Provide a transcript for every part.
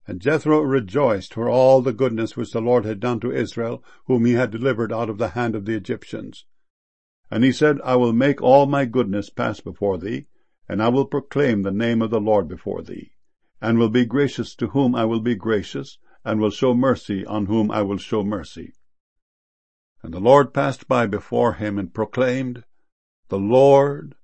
And Jethro rejoiced for all the goodness which the Lord had done to Israel, whom he had delivered out of the hand of the Egyptians. And he said, I will make all my goodness pass before thee, and I will proclaim the name of the Lord before thee, and will be gracious to whom I will be gracious, and will show mercy on whom I will show mercy. And the Lord passed by before him and proclaimed, the Lord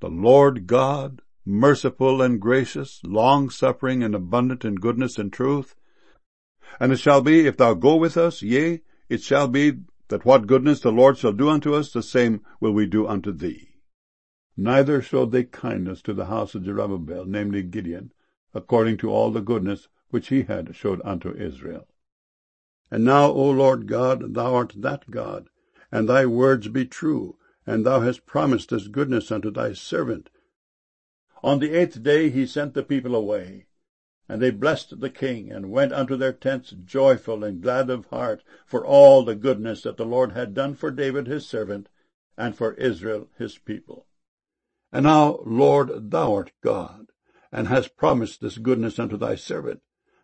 God, merciful and gracious, long-suffering and abundant in goodness and truth. And it shall be, if thou go with us, yea, it shall be, that what goodness the Lord shall do unto us, the same will we do unto thee. Neither showed they kindness to the house of Jerubbaal, namely Gideon, according to all the goodness which he had showed unto Israel. And now, O Lord God, thou art that God, and thy words be true, and thou hast promised this goodness unto thy servant. On the 8th day he sent the people away, and they blessed the king, and went unto their tents joyful and glad of heart for all the goodness that the Lord had done for David his servant, and for Israel his people. And now, Lord, thou art God, and hast promised this goodness unto thy servant.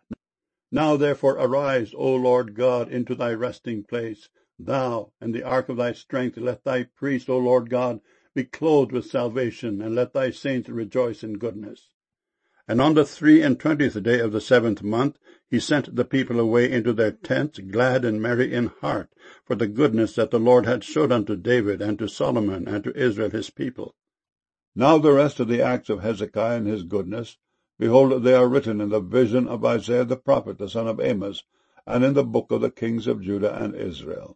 Now therefore arise, O Lord God, into thy resting place. Thou and the ark of thy strength, let thy priests, O Lord God, be clothed with salvation, and let thy saints rejoice in goodness. And on the 23rd day of the 7th month he sent the people away into their tents, glad and merry in heart, for the goodness that the Lord had showed unto David, and to Solomon, and to Israel his people. Now the rest of the acts of Hezekiah and his goodness, behold, they are written in the vision of Isaiah the prophet, the son of Amos, and in the book of the kings of Judah and Israel.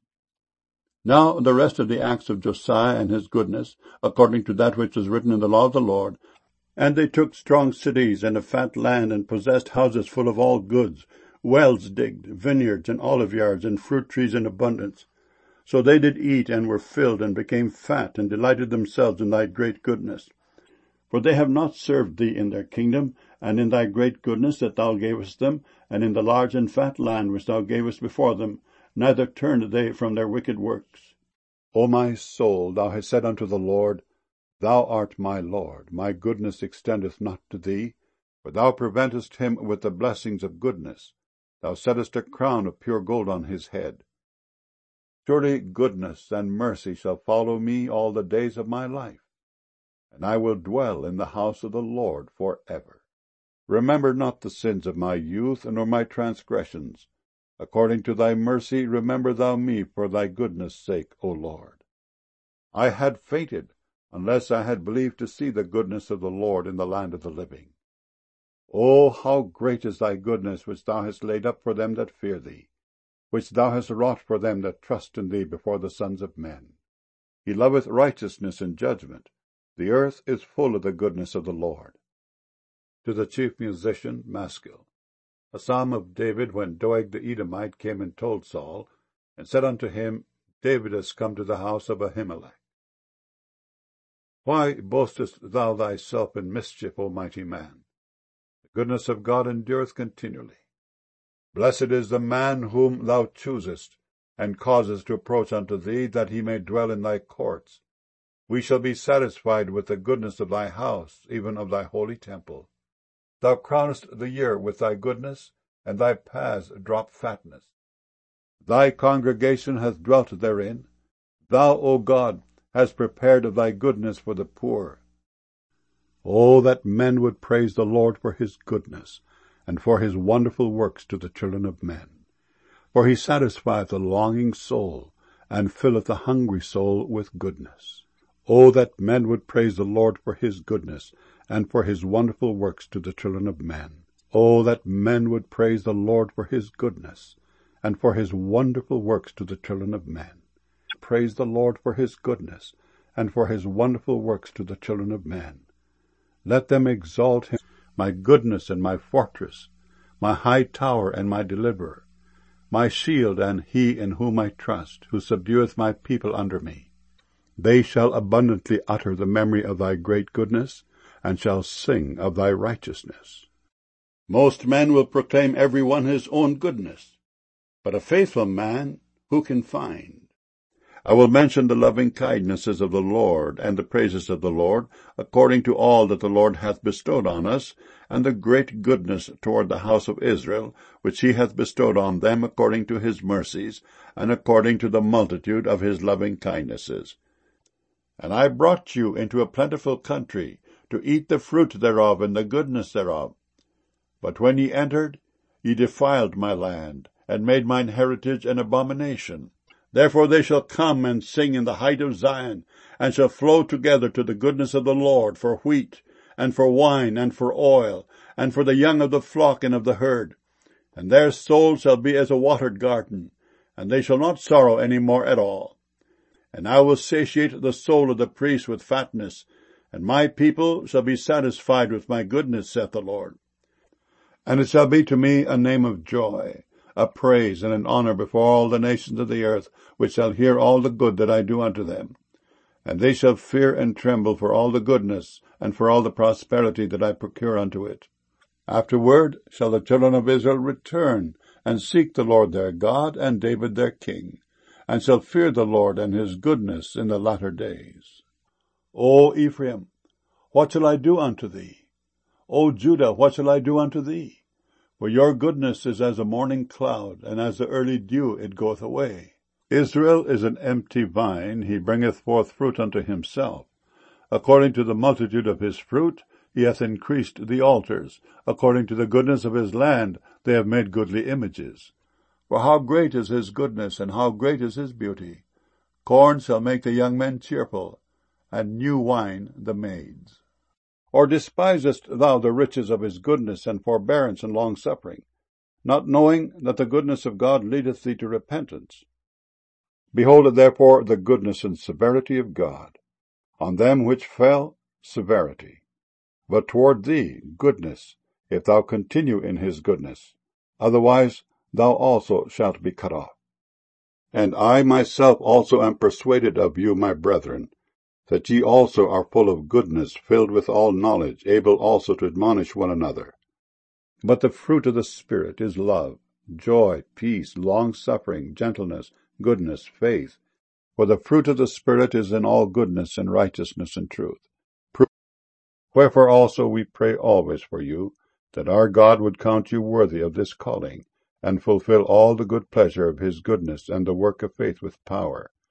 Now the rest of the acts of Josiah and his goodness, according to that which is written in the law of the Lord. And they took strong cities and a fat land, and possessed houses full of all goods, wells digged, vineyards and olive yards, and fruit trees in abundance. So they did eat, and were filled, and became fat, and delighted themselves in thy great goodness. For they have not served thee in their kingdom, and in thy great goodness that thou gavest them, and in the large and fat land which thou gavest before them, neither turned they from their wicked works. O my soul, thou hast said unto the Lord, Thou art my Lord, my goodness extendeth not to thee, for thou preventest him with the blessings of goodness. Thou settest a crown of pure gold on his head. Surely goodness and mercy shall follow me all the days of my life, and I will dwell in the house of the Lord for ever. Remember not the sins of my youth, nor my transgressions. According to thy mercy remember thou me for thy goodness' sake, O Lord. I had fainted, unless I had believed to see the goodness of the Lord in the land of the living. O how great is thy goodness, which thou hast laid up for them that fear thee, which thou hast wrought for them that trust in thee before the sons of men. He loveth righteousness and judgment. The earth is full of the goodness of the Lord. To the chief musician, Maskil. A psalm of David, when Doeg the Edomite came and told Saul, and said unto him, David is come to the house of Ahimelech. Why boastest thou thyself in mischief, O mighty man? The goodness of God endureth continually. Blessed is the man whom thou choosest, and causest to approach unto thee, that he may dwell in thy courts. We shall be satisfied with the goodness of thy house, even of thy holy temple. Thou crownest the year with thy goodness, and thy paths drop fatness. Thy congregation hath dwelt therein. Thou, O God, hast prepared of thy goodness for the poor. O that men would praise the Lord for his goodness, and for his wonderful works to the children of men. For he satisfieth the longing soul, and filleth the hungry soul with goodness. O that men would praise the Lord for his goodness, and for his wonderful works to the children of men. O that men would praise the Lord for his goodness, and for his wonderful works to the children of men. Praise the Lord for his goodness, and for his wonderful works to the children of men. Let them exalt him, my goodness and my fortress, my high tower and my deliverer, my shield and he in whom I trust, who subdueth my people under me. They shall abundantly utter the memory of thy great goodness, and shall sing of thy righteousness. Most men will proclaim every one his own goodness, but a faithful man who can find? I will mention the loving kindnesses of the Lord, and the praises of the Lord, according to all that the Lord hath bestowed on us, and the great goodness toward the house of Israel, which he hath bestowed on them according to his mercies, and according to the multitude of his loving kindnesses. And I brought you into a plentiful country, to eat the fruit thereof and the goodness thereof. But when ye entered, ye defiled my land, and made mine heritage an abomination. Therefore they shall come and sing in the height of Zion, and shall flow together to the goodness of the Lord for wheat, and for wine, and for oil, and for the young of the flock and of the herd. And their soul shall be as a watered garden, and they shall not sorrow any more at all. And I will satiate the soul of the priest with fatness, and my people shall be satisfied with my goodness, saith the Lord. And it shall be to me a name of joy, a praise and an honor before all the nations of the earth, which shall hear all the good that I do unto them. And they shall fear and tremble for all the goodness, and for all the prosperity that I procure unto it. Afterward shall the children of Israel return, and seek the Lord their God, and David their king, and shall fear the Lord and his goodness in the latter days. O Ephraim, what shall I do unto thee? O Judah, what shall I do unto thee? For your goodness is as a morning cloud, and as the early dew it goeth away. Israel is an empty vine, he bringeth forth fruit unto himself. According to the multitude of his fruit, he hath increased the altars. According to the goodness of his land, they have made goodly images. For how great is his goodness, and how great is his beauty! Corn shall make the young men cheerful, and new wine the maids. Or despisest thou the riches of his goodness, and forbearance, and longsuffering, not knowing that the goodness of God leadeth thee to repentance? Behold therefore the goodness and severity of God. On them which fell, severity. But toward thee, goodness, if thou continue in his goodness. Otherwise thou also shalt be cut off. And I myself also am persuaded of you, my brethren, that ye also are full of goodness, filled with all knowledge, able also to admonish one another. But the fruit of the Spirit is love, joy, peace, long-suffering, gentleness, goodness, faith. For the fruit of the Spirit is in all goodness and righteousness and truth. Wherefore also we pray always for you, that our God would count you worthy of this calling, and fulfill all the good pleasure of his goodness and the work of faith with power,